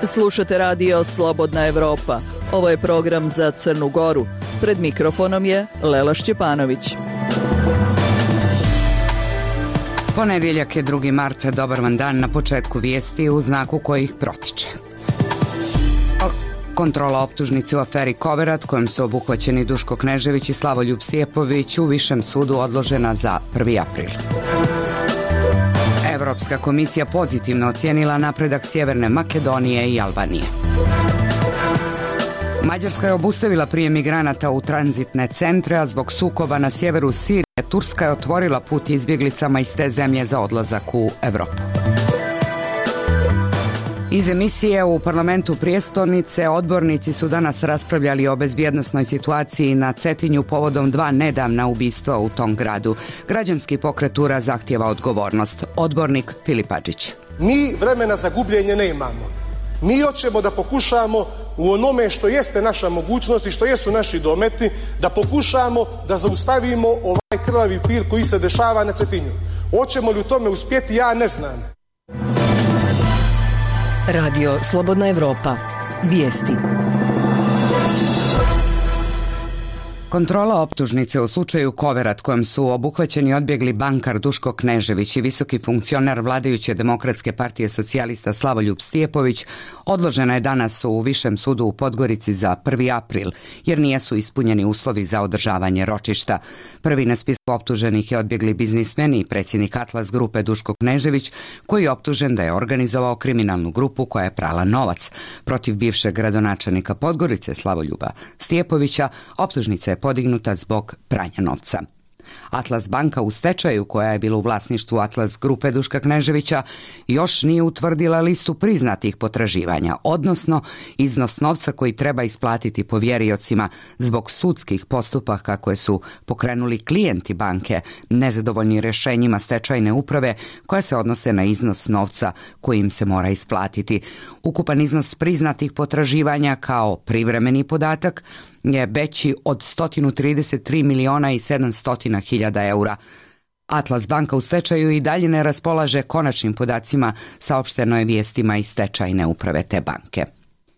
Slušate radio Slobodna Evropa. Ovo je program za Crnu Goru. Pred mikrofonom je Lela Šćepanović. Ponedjeljak je 2. mart, dobar vam dan na početku vijesti u znaku kojih protiče. Kontrola optužnice u aferi Koverat, kojom su obuhvaćeni Duško Knežević i Slavoljub Stijepović, u Višem sudu odložena za 1. april. Evropska komisija pozitivno ocijenila napredak Sjeverne Makedonije i Albanije. Mađarska je obustavila prijem migranata u tranzitne centre, a zbog sukoba na sjeveru Sirije Turska je otvorila put izbjeglicama iz te zemlje za odlazak u Europu. Iz emisije u parlamentu prijestolnice odbornici su danas raspravljali o bezbjednosnoj situaciji na Cetinju povodom 2 nedavna ubistva u tom gradu. Građanski pokret Tura zahtijeva odgovornost. Odbornik Filip Adžić. Mi vremena za gubljenje nemamo. Mi hoćemo da pokušamo u onome što jeste naša mogućnost i što jesu naši dometi, da pokušamo da zaustavimo ovaj krvavi pir koji se dešava na Cetinju. Hoćemo li u tome uspjeti, ja ne znam. Radio Slobodna Evropa. Vijesti. Kontrola optužnice u slučaju Koverat, kojem su obuhvaćeni odbjegli bankar Duško Knežević i visoki funkcionar vladajuće Demokratske partije socijalista Slavoljub Stijepović, odložena je danas u Višem sudu u Podgorici za 1. april, jer nisu ispunjeni uslovi za održavanje ročišta. Prvi na spisku optuženih je odbjegli biznismen i predsjednik Atlas grupe Duško Knežević, koji je optužen da je organizovao kriminalnu grupu koja je prala novac. Protiv bivšeg gradonačelnika Podgorice Slavoljuba Stijepovića optužnica je podignuta zbog pranja novca. Atlas banka u stečaju, koja je bila u vlasništvu Atlas grupe Duška Kneževića, još nije utvrdila listu priznatih potraživanja, odnosno iznos novca koji treba isplatiti povjeriocima zbog sudskih postupaka koje su pokrenuli klijenti banke, nezadovoljni rješenjima stečajne uprave koja se odnose na iznos novca koji im se mora isplatiti. Ukupan iznos priznatih potraživanja kao privremeni podatak je veći od 133 miliona i 700 hiljada eura. Atlas banka u stečaju i dalje ne raspolaže konačnim podacima, saopšteno je vijestima iz stečajne uprave te banke.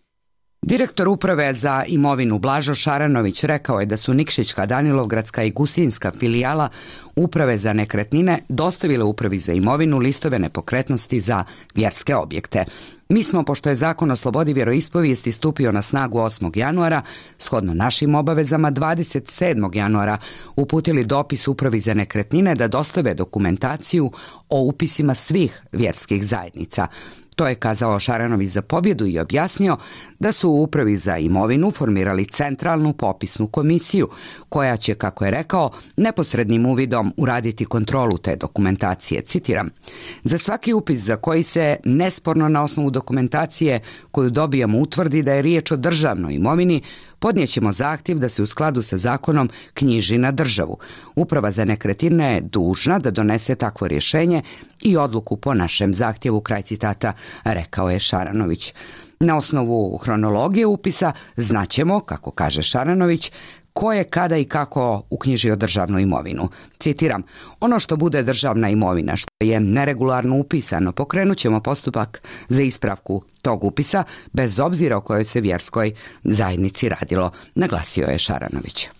Direktor uprave za imovinu Blažo Šaranović rekao je da su Nikšićka, Danilovgradska i Gusinska filijala uprave za nekretnine dostavile upravi za imovinu listove nepokretnosti za vjerske objekte. Mi smo, pošto je zakon o slobodi vjeroispovijesti stupio na snagu 8. januara, shodno našim obavezama 27. januara uputili dopis upravi za nekretnine da dostave dokumentaciju o upisima svih vjerskih zajednica. To je kazao Šaranović za Pobjedu i objasnio da su u upravi za imovinu formirali centralnu popisnu komisiju koja će, kako je rekao, neposrednim uvidom uraditi kontrolu te dokumentacije. Citiram: za svaki upis za koji se nesporno na osnovu dokumentacije koju dobijamo utvrdi da je riječ o državnoj imovini, podnijećemo zahtjev da se u skladu sa zakonom knjiži na državu. Uprava za nekretnine je dužna da donese takvo rješenje i odluku po našem zahtjevu, kraj citata, rekao je Šaranović. Na osnovu hronologije upisa znaćemo, kako kaže Šaranović, ko je kada i kako uknjižio državnu imovinu. Citiram: ono što bude državna imovina, što je neregularno upisano, pokrenut ćemo postupak za ispravku tog upisa, bez obzira o kojoj se vjerskoj zajednici radilo, naglasio je Šaranović.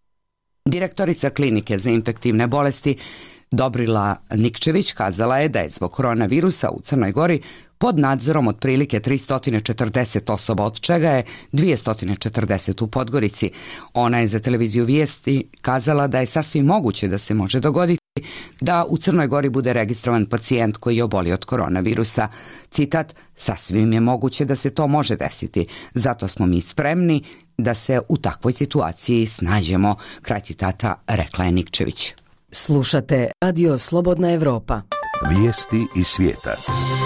Direktorica klinike za infektivne bolesti Dobrila Nikčević kazala je da je zbog koronavirusa u Crnoj Gori pod nadzorom otprilike 340 osoba, od čega je 240 u Podgorici. Ona je za televiziju Vijesti kazala da je sasvim moguće da se može dogoditi da u Crnoj Gori bude registrovan pacijent koji je obolio od koronavirusa. Citat: sasvim je moguće da se to može desiti, zato smo mi spremni da se u takvoj situaciji snađemo, kraj citata, rekla je Nikčević. Slušate Radio Slobodna Evropa. Vijesti iz svijeta.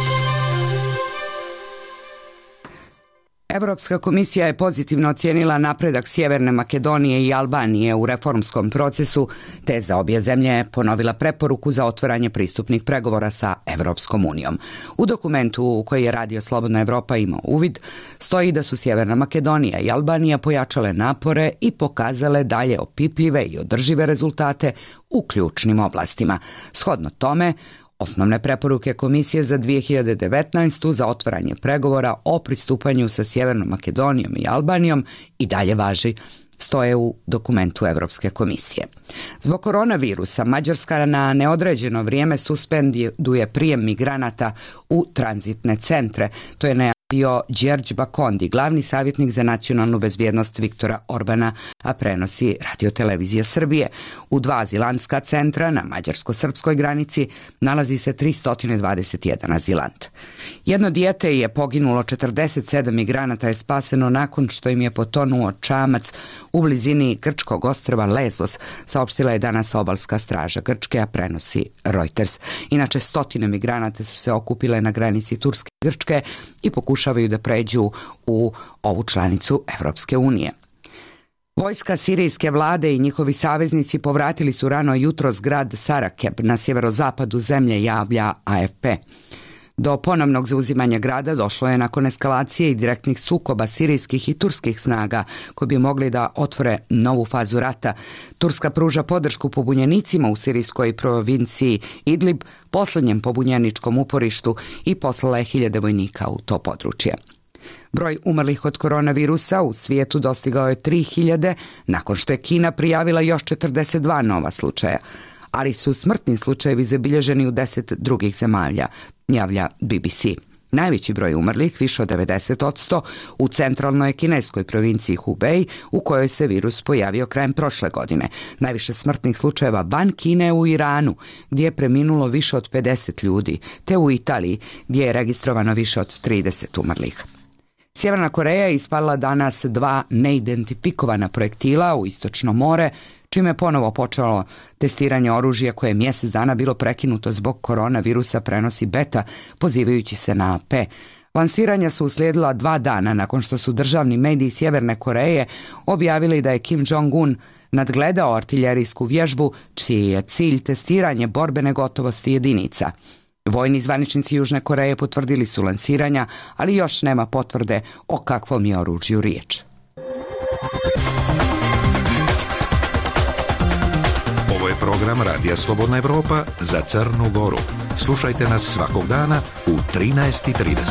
Europska komisija je pozitivno ocijenila napredak Sjeverne Makedonije i Albanije u reformskom procesu, te za obje zemlje ponovila preporuku za otvaranje pristupnih pregovora sa Europskom unijom. U dokumentu u koji je Radio Slobodna Evropa imao uvid, stoji da su Sjeverna Makedonija i Albanija pojačale napore i pokazale dalje opipljive i održive rezultate u ključnim oblastima. Shodno tome, Osnovne preporuke Komisije za 2019. za otvaranje pregovora o pristupanju sa Sjevernom Makedonijom i Albanijom i dalje važi, stoje u dokumentu Evropske komisije. Zbog koronavirusa Mađarska na neodređeno vrijeme suspenduje prijem migranata u tranzitne centre. To je najavio Đerđ Bakondi, glavni savjetnik za nacionalnu bezbjednost Viktora Orbana, a prenosi Radio-televizija Srbije. U 2 azilantska centra na mađarsko-srpskoj granici nalazi se 321 azilant. Jedno dijete je poginulo, 47 migranata je spaseno nakon što im je potonuo čamac u blizini grčkog ostrva Lesbos, saopštila je danas obalska straža Grčke, a prenosi Reuters. Inače, stotine migranata su se okupile na granici Turske i Grčke i pokušavaju da pređu u ovu članicu Evropske unije. Vojska sirijske vlade i njihovi saveznici povratili su rano jutros grad Sarakeb na sjeverozapadu zemlje, javlja AFP. Do ponovnog zauzimanja grada došlo je nakon eskalacije i direktnih sukoba sirijskih i turskih snaga koji bi mogli da otvore novu fazu rata. Turska pruža podršku pobunjenicima u sirijskoj provinciji Idlib, posljednjem pobunjeničkom uporištu, i poslala je 1000 vojnika u to područje. Broj umrlih od koronavirusa u svijetu dostigao je 3000 nakon što je Kina prijavila još 42 nova slučaja, ali su smrtni slučajevi zabilježeni u 10 drugih zemalja, javlja BBC. Najveći broj umrlih, više od 90%, u centralnoj kineskoj provinciji Hubei, u kojoj se virus pojavio krajem prošle godine. Najviše smrtnih slučajeva van Kine u Iranu, gdje je preminulo više od 50 ljudi, te u Italiji, gdje je registrovano više od 30 umrlih. Sjeverna Koreja je ispalila danas 2 neidentifikovana projektila u Istočno more, čime je ponovo počelo testiranje oružja koje je mjesec dana bilo prekinuto zbog koronavirusa, prenosi Beta, pozivajući se na AP. Lansiranja su uslijedila 2 dana nakon što su državni mediji Sjeverne Koreje objavili da je Kim Jong-un nadgledao artiljerijsku vježbu, čiji je cilj testiranje borbene gotovosti jedinica. Vojni zvaničnici Južne Koreje potvrdili su lansiranja, ali još nema potvrde o kakvom je oružju riječ. Ovo je program Radija Slobodna Evropa za Crnu Goru. Slušajte nas svakog dana u 13:30.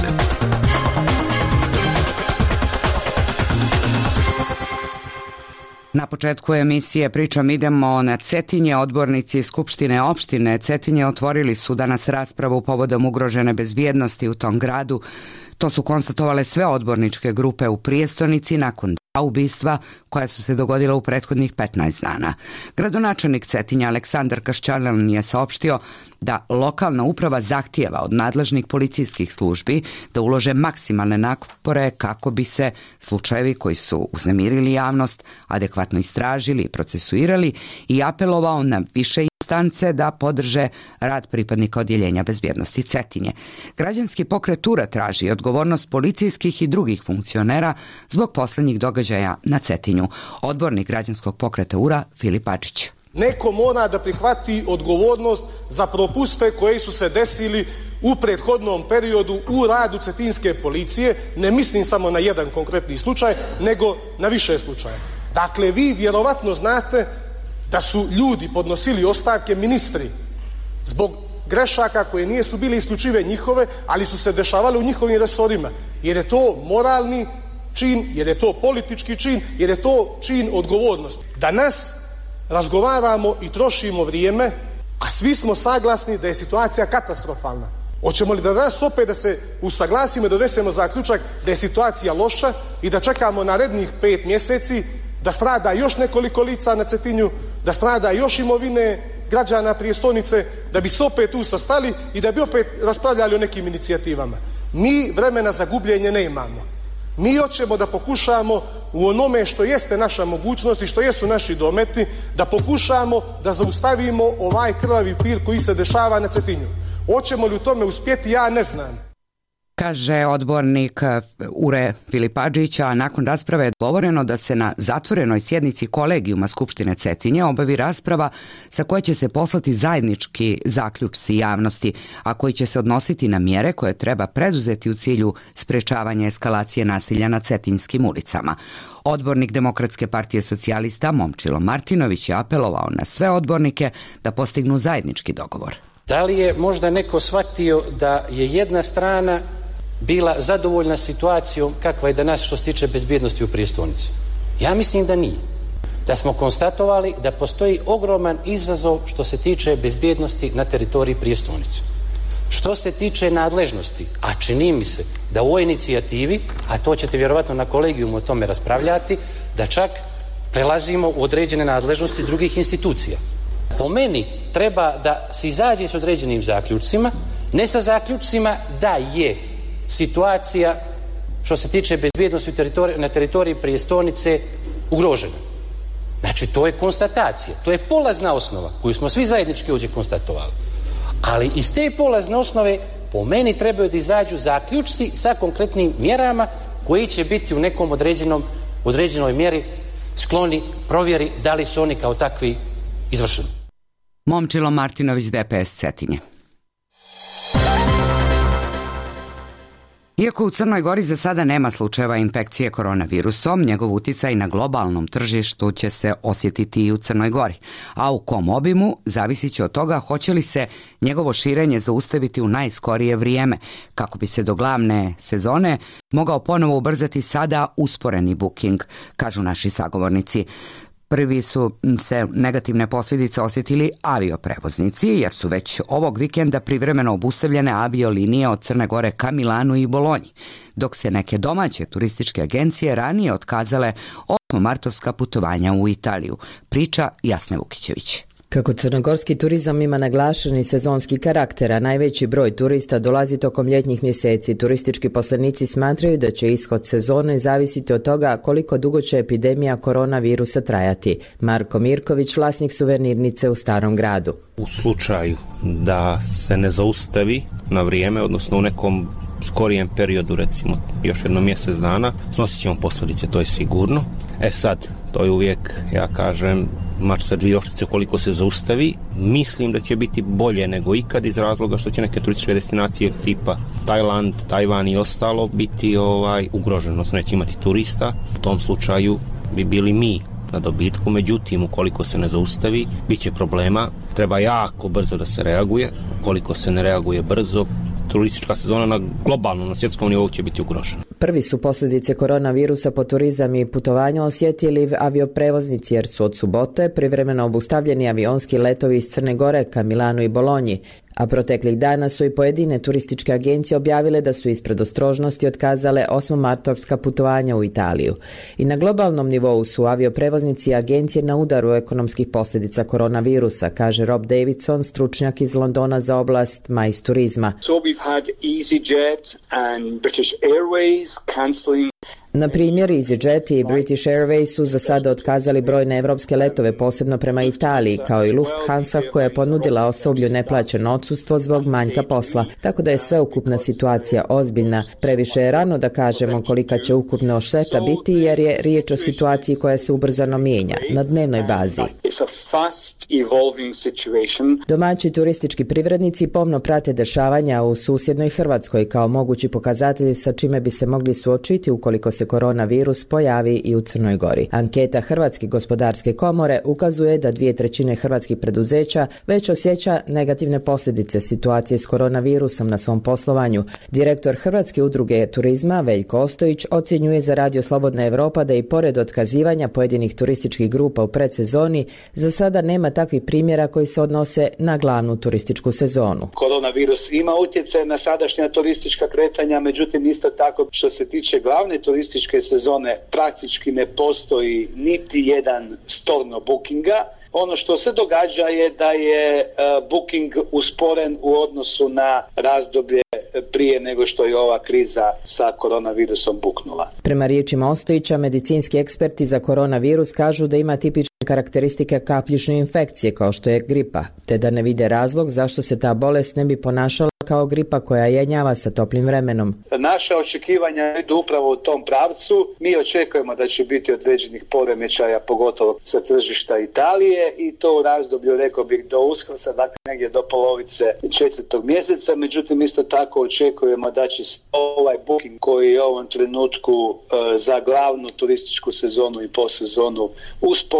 Na početku emisije Pričam idemo na Cetinje. Odbornici Skupštine opštine Cetinje otvorili su danas raspravu povodom ugrožene bezbjednosti u tom gradu. To su konstatovale sve odborničke grupe u prijestolnici nakon 2 ubistva koja su se dogodila u prethodnih 15 dana. Gradonačelnik Cetinja Aleksandar Kašćalan je saopštio da lokalna uprava zahtijeva od nadležnih policijskih službi da ulože maksimalne napore kako bi se slučajevi koji su uznemirili javnost adekvatno istražili i procesuirali, i apelovao na više instance da podrže rad pripadnika odjeljenja bezbjednosti Cetinje. Građanski pokret URA traži odgovornost policijskih i drugih funkcionera zbog posljednjih događaja na Cetinju. Odbornik građanskog pokreta URA Filip Adžić. Neko mora da prihvati odgovornost za propuste koji su se desili u prethodnom periodu u radu cetinske policije. Ne mislim samo na jedan konkretni slučaj, nego na više slučaja. Dakle, vi vjerovatno znate da su ljudi podnosili ostavke, ministri, zbog grešaka koje nije su bili isključive njihove, ali su se dešavale u njihovim resorima. Jer je to moralni čin, jer je to politički čin, jer je to čin odgovornosti. Danas razgovaramo i trošimo vrijeme, a svi smo saglasni da je situacija katastrofalna. Hoćemo li da danas opet da se usaglasimo i donesemo zaključak da je situacija loša i da čekamo narednih 5 mjeseci da strada još nekoliko lica na Cetinju, da strada još imovine građana prijestolnice, da bi se opet tu sastali i da bi opet raspravljali o nekim inicijativama? Mi vremena za gubljenje ne imamo. Mi hoćemo da pokušamo u onome što jeste naša mogućnost i što jesu naši dometi, da pokušamo da zaustavimo ovaj krvavi pir koji se dešava na Cetinju. Hoćemo li u tome uspjeti, ja ne znam. Kaže odbornik URE Filip Adžić, a nakon rasprave je dogovoreno da se na zatvorenoj sjednici kolegijuma Skupštine Cetinje obavi rasprava sa koje će se poslati zajednički zaključci javnosti, a koji će se odnositi na mjere koje treba preduzeti u cilju sprečavanja eskalacije nasilja na cetinjskim ulicama. Odbornik Demokratske partije socijalista Momčilo Martinović je apelovao na sve odbornike da postignu zajednički dogovor. Da li je možda neko shvatio da je jedna strana bila zadovoljna situacijom kakva je danas što se tiče bezbjednosti u prijestolnici? Ja mislim da nije. Da smo konstatovali da postoji ogroman izazov što se tiče bezbjednosti na teritoriji prijestolnice. Što se tiče nadležnosti, a čini mi se da u ovoj inicijativi, a to ćete vjerovatno na kolegijumu o tome raspravljati, da čak prelazimo u određene nadležnosti drugih institucija. Po meni treba da se izađe s određenim zaključcima, ne sa zaključcima da je situacija što se tiče bezbjednosti na teritoriji prijestolnice ugrožena. Znači, to je konstatacija, to je polazna osnova koju smo svi zajednički ovdje konstatovali. Ali iz te polazne osnove po meni trebaju da izađu zaključci sa konkretnim mjerama koji će biti u nekom određenoj mjeri skloni provjeri da li su oni kao takvi izvršeni. Momčilo Martinović, DPS Cetinje. Iako u Crnoj Gori za sada nema slučajeva infekcije koronavirusom, njegov uticaj na globalnom tržištu će se osjetiti i u Crnoj Gori, a u kom obimu zavisit će od toga hoće li se njegovo širenje zaustaviti u najskorije vrijeme, kako bi se do glavne sezone mogao ponovo ubrzati sada usporeni booking, kažu naši sagovornici. Prvi su se negativne posljedice osjetili avioprevoznici, jer su već ovog vikenda privremeno obustavljene aviolinije od Crne Gore ka Milanu i Bolonji, dok se neke domaće turističke agencije ranije otkazale 8. martovska putovanja u Italiju. Priča Jasne Vukićević. Kako crnogorski turizam ima naglašeni sezonski karakter, a najveći broj turista dolazi tokom ljetnjih mjeseci, turistički poslenici smatraju da će ishod sezone zavisiti od toga koliko dugo će epidemija koronavirusa trajati. Marko Mirković, vlasnik suvenirnice u Starom gradu. U slučaju da se ne zaustavi na vrijeme, odnosno u nekom skorijem periodu, recimo još jedno mjesec dana, snosit ćemo posljedice, to je sigurno. Sad, to je uvijek, ja kažem, mač sa dvije oštrice koliko se zaustavi. Mislim da će biti bolje nego ikad iz razloga što će neke turističke destinacije tipa Tajland, Tajvan i ostalo biti ugroženo, odnosno neće imati turista. U tom slučaju bi bili mi na dobitku, međutim ukoliko se ne zaustavi, bit će problema. Treba jako brzo da se reaguje. Ukoliko se ne reaguje brzo, turistička sezona na globalnom, na svjetskom nivou će biti ugrožena. Prvi su posljedice koronavirusa po turizam i putovanja osjetili avioprevoznici, jer su od subote privremeno obustavljeni avionski letovi iz Crne Gore ka Milanu i Bolonji, a proteklih dana su i pojedine turističke agencije objavile da su iz predostrožnosti otkazale 8. martovska putovanja u Italiju. I na globalnom nivou su avioprevoznici i agencije na udaru ekonomskih posljedica koronavirusa, kaže Rob Davidson, stručnjak iz Londona za oblast MICE turizma. So we've had EasyJet and British Airways cancelling. Na primjer, EasyJet i British Airways su za sada otkazali brojne evropske letove, posebno prema Italiji, kao i Lufthansa koja je ponudila osoblju neplaćeno odsustvo zbog manjka posla, tako da je sveukupna situacija ozbiljna. Previše je rano da kažemo kolika će ukupno šteta biti, jer je riječ o situaciji koja se ubrzano mijenja na dnevnoj bazi. Domaći turistički privrednici pomno prate dešavanja u susjednoj Hrvatskoj kao mogući pokazatelji sa čime bi se mogli suočiti ukoliko se koronavirus pojavi i u Crnoj Gori. Anketa Hrvatske gospodarske komore ukazuje da 2/3 hrvatskih preduzeća već osjeća negativne posljedice situacije s koronavirusom na svom poslovanju. Direktor Hrvatske udruge turizma Veljko Ostojić ocjenjuje za Radio Slobodna Evropa da i pored otkazivanja pojedinih turističkih grupa u predsezoni, za sada nema takvih primjera koji se odnose na glavnu turističku sezonu. Koronavirus ima utjecaj na sadašnja turistička kretanja, međutim isto tako što se tiče glavne turističke sezone praktički ne postoji niti jedan storno bookinga. Ono što se događa je da je booking usporen u odnosu na razdoblje prije nego što je ova kriza sa koronavirusom buknula. Prema riječima Ostojića, medicinski eksperti za koronavirus kažu da ima tipične karakteristike kapljične infekcije kao što je gripa, te da ne vide razlog zašto se ta bolest ne bi ponašala kao gripa koja jenjava sa toplim vremenom. Naše očekivanja idu upravo u tom pravcu. Mi očekujemo da će biti određenih poremećaja, pogotovo sa tržišta Italije, i to u razdoblju, rekao bih, do Uskrsa, dakle negdje do polovice 4. mjeseca. Međutim, isto tako očekujemo da će ovaj booking koji je u ovom trenutku za glavnu turističku sezonu i posezonu usporen,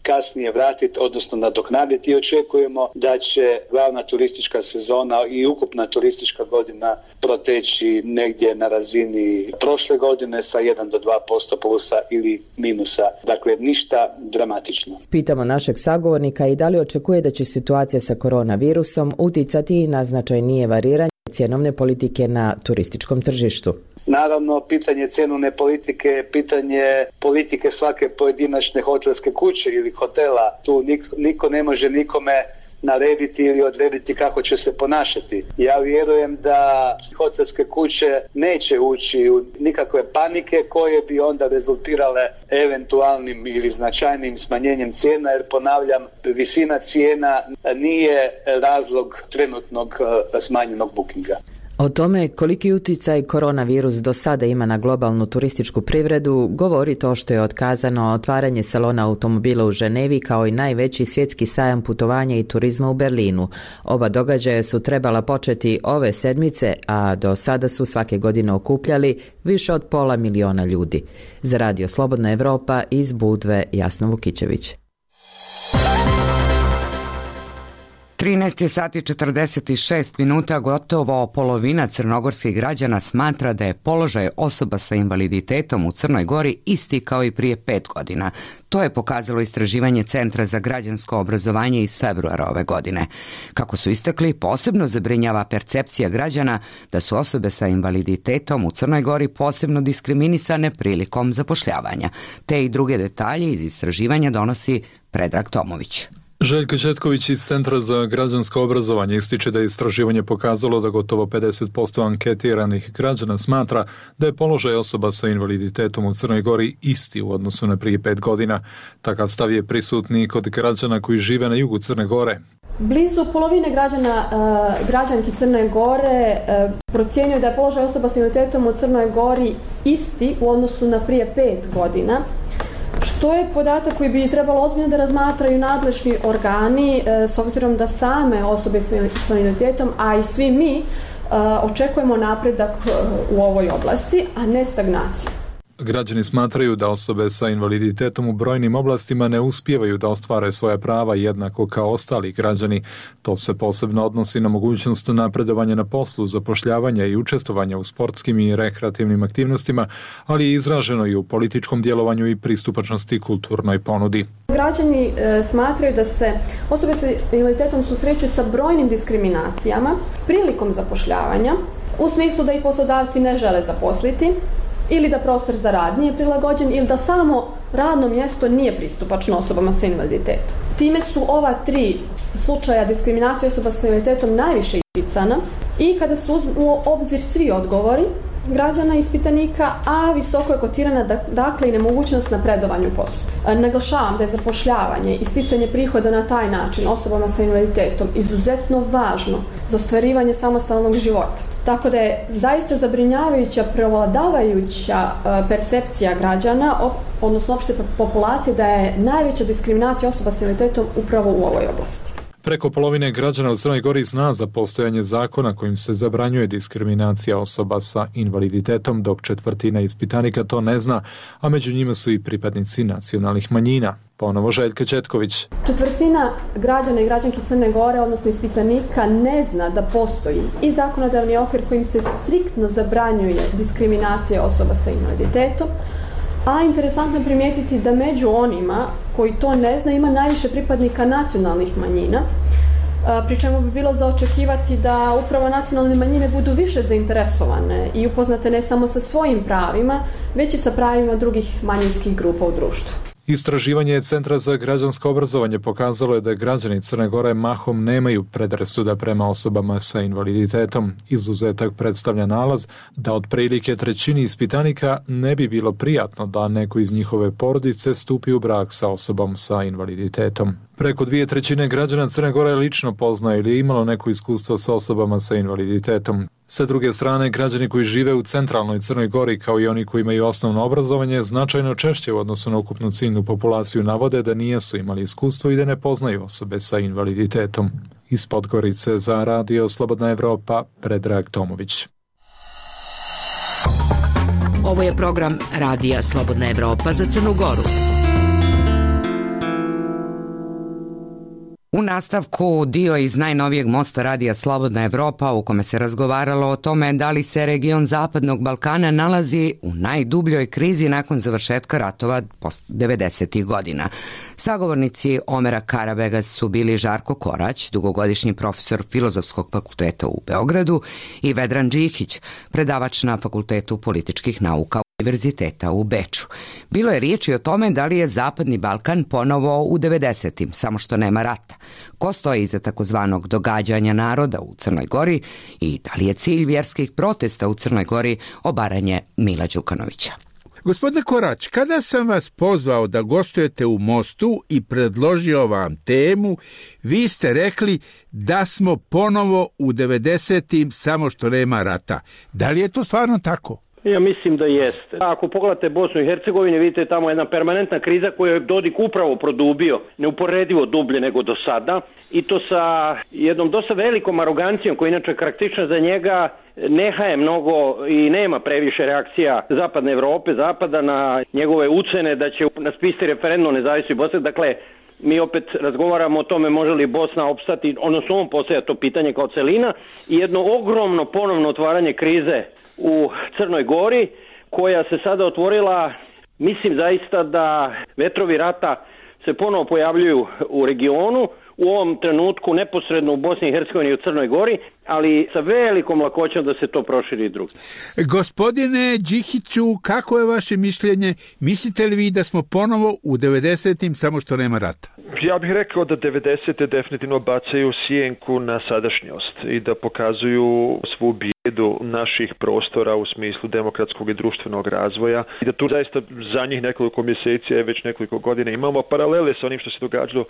kasnije vratiti, odnosno nadoknaditi i očekujemo da će glavna turistička sezona i ukupna turistička godina proteći negdje na razini prošle godine sa 1 do 2% plusa ili minusa. Dakle, ništa dramatično. Pitamo našeg sagovornika i da li očekuje da će situacija sa koronavirusom uticati na značajnije variranje cjenovne politike na turističkom tržištu. Naravno, pitanje cjenovne politike je pitanje politike svake pojedinačne hotelske kuće ili hotela. Tu niko ne može nikome narediti ili odrediti kako će se ponašati. Ja vjerujem da hotelske kuće neće ući u nikakve panike koje bi onda rezultirale eventualnim ili značajnim smanjenjem cijena, jer ponavljam, visina cijena nije razlog trenutnog smanjenog bookinga. O tome koliki utjecaj koronavirus do sada ima na globalnu turističku privredu govori to što je otkazano otvaranje salona automobila u Ženevi kao i najveći svjetski sajam putovanja i turizma u Berlinu. Oba događaja su trebala početi ove sedmice, a do sada su svake godine okupljali više od 500.000 ljudi. Za Radio Slobodna Evropa iz Budve, Jasna Vukićević. 13 sati 46 minuta, gotovo polovina crnogorskih građana smatra da je položaj osoba sa invaliditetom u Crnoj Gori isti kao i prije 5 godina. To je pokazalo istraživanje Centra za građansko obrazovanje iz februara ove godine. Kako su istakli, posebno zabrinjava percepcija građana da su osobe sa invaliditetom u Crnoj Gori posebno diskriminisane prilikom zapošljavanja. Te i druge detalje iz istraživanja donosi Predrag Tomović. Željko Četković iz Centra za građansko obrazovanje ističe da je istraživanje pokazalo da gotovo 50% anketiranih građana smatra da je položaj osoba sa invaliditetom u Crnoj Gori isti u odnosu na prije 5 godina. Takav stav je prisutni kod građana koji žive na jugu Crne Gore. Blizu polovine građanki Crne Gore procjenjuju da je položaj osoba sa invaliditetom u Crnoj Gori isti u odnosu na prije 5 godina. Što je podatak koji bi trebalo ozbiljno da razmatraju nadležni organi, s obzirom da same osobe s invaliditetom, a i svi mi, očekujemo napredak u ovoj oblasti, a ne stagnaciju. Građani smatraju da osobe sa invaliditetom u brojnim oblastima ne uspijevaju da ostvare svoja prava jednako kao ostali građani. To se posebno odnosi na mogućnost napredovanja na poslu, zapošljavanja i učestvovanja u sportskim i rekreativnim aktivnostima, ali je izraženo i u političkom djelovanju i pristupačnosti kulturnoj ponudi. Građani smatraju da se osobe sa invaliditetom susreću sa brojnim diskriminacijama prilikom zapošljavanja, u smislu da ih poslodavci ne žele zaposliti, ili da prostor za rad nije prilagođen, ili da samo radno mjesto nije pristupačno osobama sa invaliditetom. Time su ova 3 slučaja diskriminacije osoba sa invaliditetom najviše isticana i kada su uzmu u obzir svi odgovori građana ispitanika, a visoko je kotirana dakle i nemogućnost napredovanja u poslu. Naglašavam da je zapošljavanje i sticanje prihoda na taj način osobama sa invaliditetom izuzetno važno za ostvarivanje samostalnog života. Tako da je zaista zabrinjavajuća prevladavajuća percepcija građana, odnosno opšte populacije, da je najveća diskriminacija osoba sa invaliditetom upravo u ovoj oblasti. Preko polovine građana u Crnoj Gori zna za postojanje zakona kojim se zabranjuje diskriminacija osoba sa invaliditetom, dok 1/4 ispitanika to ne zna, a među njima su i pripadnici nacionalnih manjina. Ponovo Željka Četković. 1/4 građana i građanki Crne Gore, odnosno ispitanika, ne zna da postoji i zakonodavni okvir kojim se striktno zabranjuje diskriminacija osoba sa invaliditetom, a interesantno je primijetiti da među onima koji to ne zna ima najviše pripadnika nacionalnih manjina, pri čemu bi bilo za očekivati da upravo nacionalne manjine budu više zainteresovane i upoznate ne samo sa svojim pravima, već i sa pravima drugih manjinskih grupa u društvu. Istraživanje Centra za građansko obrazovanje pokazalo je da građani Crne Gore mahom nemaju predrasuda prema osobama sa invaliditetom. Izuzetak predstavlja nalaz da otprilike 1/3 ispitanika ne bi bilo prijatno da neko iz njihove porodice stupi u brak sa osobom sa invaliditetom. Preko 2/3 građana Crne Gore lično poznaje ili je imalo neko iskustvo sa osobama sa invaliditetom. Sa druge strane, građani koji žive u centralnoj Crnoj Gori, kao i oni koji imaju osnovno obrazovanje, značajno češće u odnosu na ukupnu ciljnu populaciju navode da nisu imali iskustvo i da ne poznaju osobe sa invaliditetom. Iz Podgorice za Radio Slobodna Evropa, Predrag Tomović. Ovo je program Radija Slobodna Evropa za Crnu Goru. U nastavku dio iz najnovijeg mosta radija Slobodna Evropa u kome se razgovaralo o tome da li se region Zapadnog Balkana nalazi u najdubljoj krizi nakon završetka ratova 90. godina. Sagovornici Omera Karabega su bili Žarko Korać, dugogodišnji profesor Filozofskog fakulteta u Beogradu, i Vedran Đikić, predavač na Fakultetu političkih nauka Univerziteta u Beču. Bilo je riječi o tome da li je Zapadni Balkan ponovo u 90. samo što nema rata. Ko stoji iza takozvanog događanja naroda u Crnoj Gori i da li je cilj vjerskih protesta u Crnoj Gori obaranje Mila Đukanovića. Gospodine Korać, kada sam vas pozvao da gostujete u Mostu i predložio vam temu, vi ste rekli da smo ponovo u 90. samo što nema rata. Da li je to stvarno tako? Ja mislim da jeste. Ako pogledate Bosnu i Hercegovinu, vidite tamo jedna permanentna kriza koju je Dodik upravo produbio, neuporedivo dublje nego do sada, i to sa jednom dosta velikom arogancijom koja je inače karakteristična za njega. Neha je mnogo i nema previše reakcija Zapadne Evrope, Zapada na njegove ucene da će naspiste referendum o nezavisnosti Bosne. Dakle, mi opet razgovaramo o tome može li Bosna opstati, odnosno on postavlja to pitanje kao celina, i jedno ogromno ponovno otvaranje krize u Crnoj Gori, koja se sada otvorila. Mislim zaista da vetrovi rata se ponovo pojavljuju u regionu, u ovom trenutku neposredno u Bosni i Hercegovini i u Crnoj Gori, ali sa velikom lakoćom da se to proširi i drugi. Gospodine Đikiću, kako je vaše mišljenje? Mislite li vi da smo ponovo u 90. samo što nema rata? Ja bih rekao da 90. definitivno bacaju sjenku na sadašnjost i da pokazuju svu bijedu naših prostora u smislu demokratskog i društvenog razvoja i da tu zaista za njih nekoliko mjeseci, već nekoliko godina imamo paralele sa onim što se događalo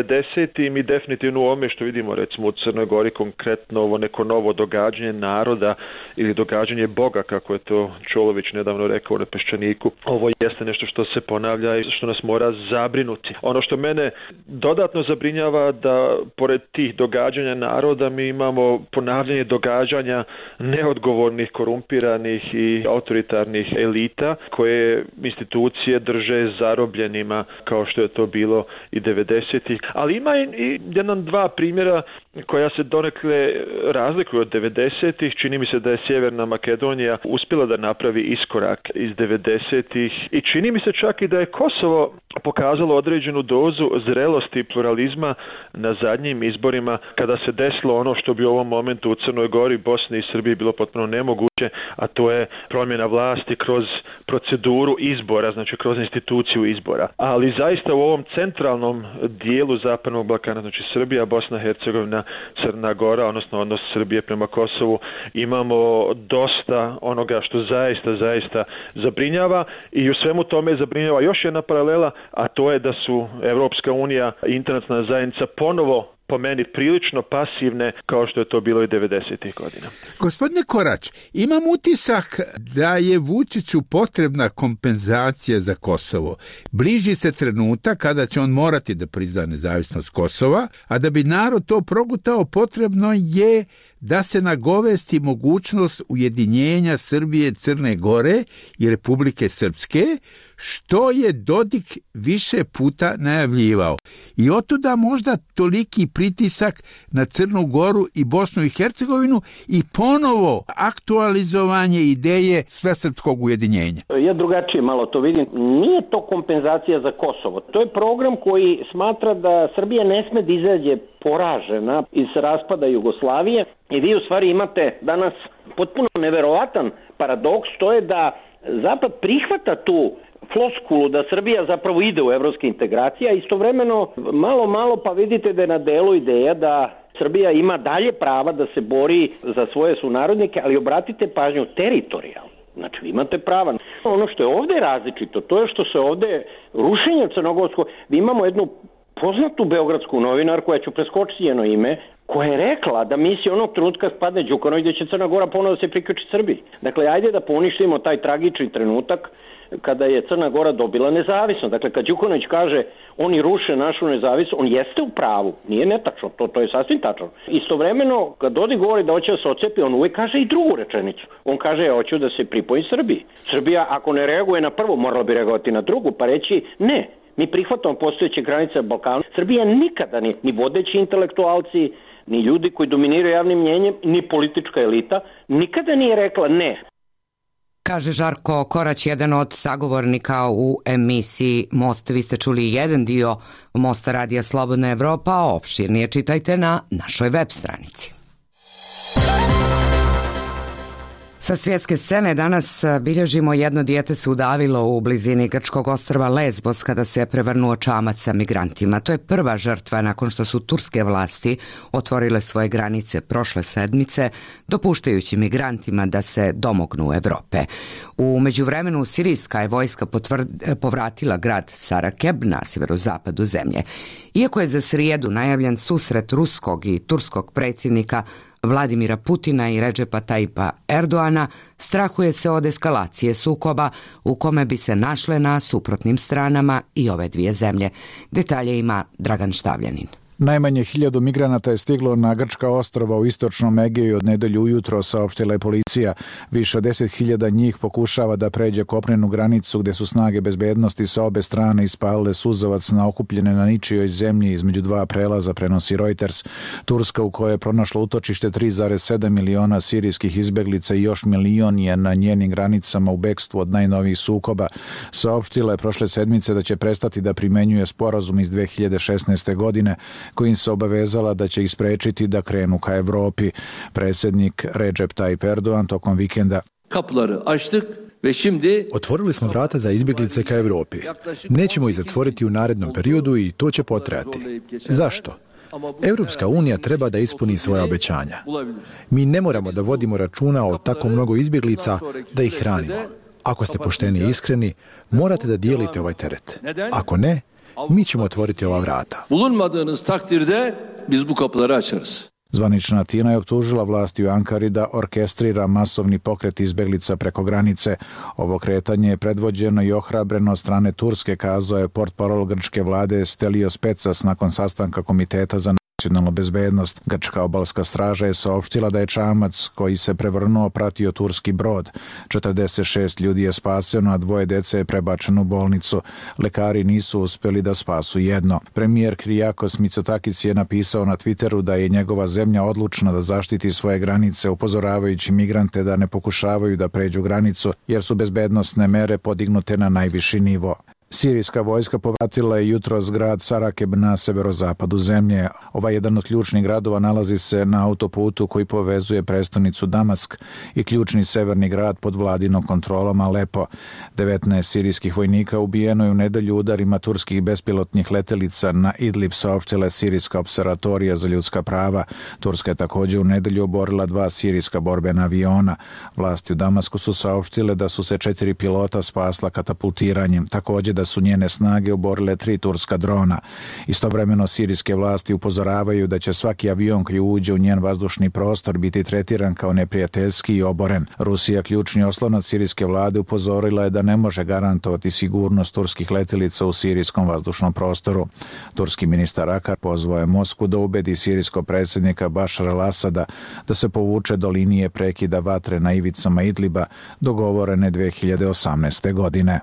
90. i definitivno u ovome što vidimo recimo u Crnoj Gori, konkretno ovo neko novo događanje naroda ili događanje Boga, kako je to Čolović nedavno rekao na Peščaniku. Ovo jeste nešto što se ponavlja i što nas mora zabrinuti. Ono što mene dodatno zabrinjava da pored tih događanja naroda mi imamo ponavljanje događanja neodgovornih, korumpiranih i autoritarnih elita koje institucije drže zarobljenima kao što je to bilo i 90-ih. Ali ima i dva primjera koja se donekle razlikuju od 90-ih. Čini mi se da je Sjeverna Makedonija uspjela da napravi iskorak iz 90-ih i čini mi se čak i da je Kosovo pokazalo određenu dozu zrelosti i pluralizma na zadnjim izborima kada se desilo ono što bi u ovom momentu u Crnoj Gori, Bosni i Srbiji bilo potpuno nemoguće, a to je promjena vlasti kroz proceduru izbora, znači kroz instituciju izbora. Ali zaista u ovom centralnom dijelu Zapadnog Balkana, znači Srbija, Bosna, Hercegovina, Crna Gora, odnosno odnos Srbije prema Kosovu, imamo dosta onoga što zaista zabrinjava i u svemu tome zabrinjava još jedna paralela, a to je da su Evropska unija i internacionalna zajednica ponovo po meni prilično pasivne kao što je to bilo i 90-ih godina. Gospodine Korać, imam utisak da je Vučiću potrebna kompenzacija za Kosovo. Bliži se trenutak kada će on morati da prizna nezavisnost Kosova, a da bi narod to progutao potrebno je da se nagovesti mogućnost ujedinjenja Srbije, Crne Gore i Republike Srpske, što je Dodik više puta najavljivao. I otuda možda toliki pritisak na Crnu Goru i Bosnu i Hercegovinu i ponovo aktualizovanje ideje svesrpskog ujedinjenja. Ja drugačije malo to vidim. Nije to kompenzacija za Kosovo. To je program koji smatra da Srbija ne sme da izađe poražena iz raspada Jugoslavije i vi u stvari imate danas potpuno neverovatan paradoks, to je da Zapad prihvata tu floskulu da Srbija zapravo ide u evropske integracije, a istovremeno malo pa vidite da je na delu ideja da Srbija ima dalje prava da se bori za svoje sunarodnike, ali obratite pažnju teritorijalno. Znači, vi imate prava. Ono što je ovdje različito, to je što se ovdje rušenje crnogorsko, vi imamo jednu poznatu beogradsku novinarku, koja ću preskočiti njeno ime, koja je rekla da misli onog trenutka spadne Đukanović da će Crna Gora ponovno da se priključi Srbiji. Dakle, ajde da poništimo taj tragični trenutak kada je Crna Gora dobila nezavisnost. Dakle, kad Đukanović kaže oni ruše našu nezavisnost, on jeste u pravu, nije netačno, to je sasvim tačno. Istovremeno, kad Dodik govori da hoće da se odcepi, on uvijek kaže i drugu rečenicu. On kaže, ja hoću da se pripoji Srbiji. Srbija, ako ne reaguje na prvu, morala bi reagovati na drugu, pa reći ne. mi prihvatamo postojeće granice Balkana. Srbija nikada ni vodeći intelektualci, ni ljudi koji dominiraju javnim mnjenjem, ni politička elita, nikada nije rekla ne. Kaže Žarko Korać, jedan od sagovornika u emisiji Most. Vi ste čuli jedan dio Mosta Radija Slobodna Evropa, a opširnije čitajte na našoj web stranici. Sa svjetske scene danas bilježimo jedno dijete se udavilo u blizini grčkog ostrva Lesbos kada se prevrnuo čamac sa migrantima. To je prva žrtva nakon što su turske vlasti otvorile svoje granice prošle sedmice, dopuštajući migrantima da se domognu Evrope. U međuvremenu sirijska je vojska povratila grad Sarakeb na sjeverozapadu zemlje. Iako je za srijedu najavljen susret ruskog i turskog predsjednika Vladimira Putina i Redžepa Tajipa Erdoana, strahuje se od eskalacije sukoba u kome bi se našle na suprotnim stranama i ove dvije zemlje. Detalje ima Dragan Štavljanin. Najmanje 1000 migranata je stiglo na grčka ostrva u istočnom Egeju od nedelju ujutro, saopštila je policija. Više od 10.000 njih pokušava da pređe kopnenu granicu gdje su snage bezbednosti sa obe strane ispalile suzavac na okupljene na ničijoj zemlji između dva prelaza, prenosi Reuters. Turska, u kojoj je pronašlo utočište 3,7 miliona sirijskih izbeglica i još milion je na njenim granicama u bekstvu od najnovijih sukoba, saopštila je prošle sedmice da će prestati da primenjuje sporazum iz 2016. godine kojim se obavezala da će ih sprečiti da krenu ka Evropi. Predsjednik Recep Tayyip Erdogan tokom vikenda: Otvorili smo vrata za izbjeglice ka Evropi. Nećemo ih zatvoriti u narednom periodu i to će potrajati. Zašto? Europska unija treba da ispuni svoja obećanja. Mi ne moramo da vodimo računa o tako mnogo izbjeglica da ih hranimo. Ako ste pošteni i iskreni, morate da dijelite ovaj teret. Ako ne, mi ćemo otvoriti ova vrata. Zvanična Atina je optužila vlasti u Ankari da orkestrira masovni pokret izbeglica preko granice. Ovo kretanje je predvođeno i ohrabreno od strane Turske, kazao je portparol grčke vlade Stelios Petsas nakon sastanka Komiteta za nacionalnu bezbednost. Grčka obalska straža je saopštila da je čamac koji se prevrnuo pratio turski brod. 46 ljudi je spaseno, a 2 dece je prebačeno u bolnicu. Lekari nisu uspjeli da spasu jedno. Premijer Kyriakos Mitsotakis je napisao na Twitteru da je njegova zemlja odlučna da zaštiti svoje granice, upozoravajući migrante da ne pokušavaju da pređu granicu jer su bezbednosne mere podignute na najviši nivo. Sirijska vojska povratila je jutros grad Sarakeb na severozapadu zemlje. Ovaj jedan od ključnih gradova nalazi se na autoputu koji povezuje prestonicu Damask i ključni severni grad pod vladinom kontrolom Alepo. 19 sirijskih vojnika ubijeno je u nedelju udarima turskih bespilotnih letelica na Idlib, saopštila je Sirijska observatorija za ljudska prava. Turska je također u nedelju oborila 2 sirijska borbena aviona. Vlasti u Damasku su saopštile da su se 4 pilota spasla katapultiranjem. Također da su njene snage oborile 3 turska drona. Istovremeno sirijske vlasti upozoravaju da će svaki avion koji uđe u njen vazdušni prostor biti tretiran kao neprijateljski i oboren. Rusija, ključni oslonac sirijske vlade, upozorila je da ne može garantovati sigurnost turskih letelica u sirijskom vazdušnom prostoru. Turski ministar Akar pozvao je Moskvu da ubedi sirijskog predsjednika Bašar al-Asada da se povuče do linije prekida vatre na ivicama Idliba dogovorene 2018. godine.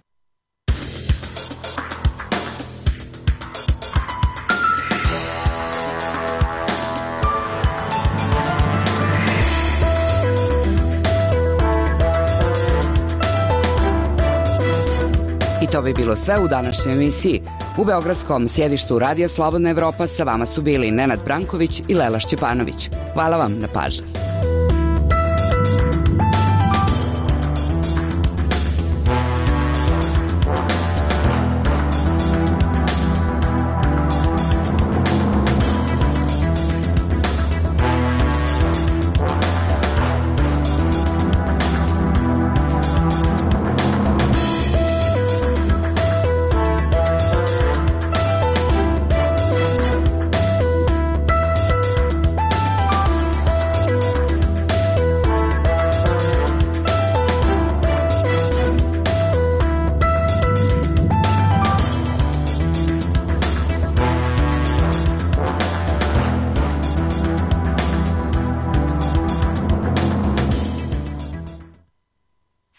To bi bilo sve u današnjoj emisiji. U beogradskom sjedištu Radija Slobodna Evropa sa vama su bili Nenad Branković i Lela Šćepanović. Hvala vam na pažnji.